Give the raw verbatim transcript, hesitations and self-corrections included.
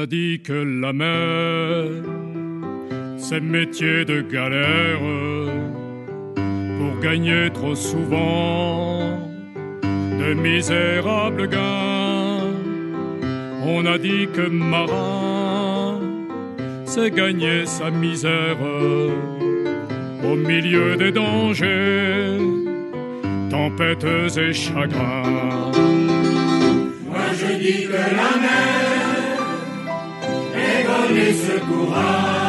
dit que la mer, c'est métier de galère, pour gagner trop souvent de misérables gains. On a dit que marin, c'est gagner sa misère au milieu des dangers, tempêtes et chagrins. Moi je dis que la mer est donnée ce courage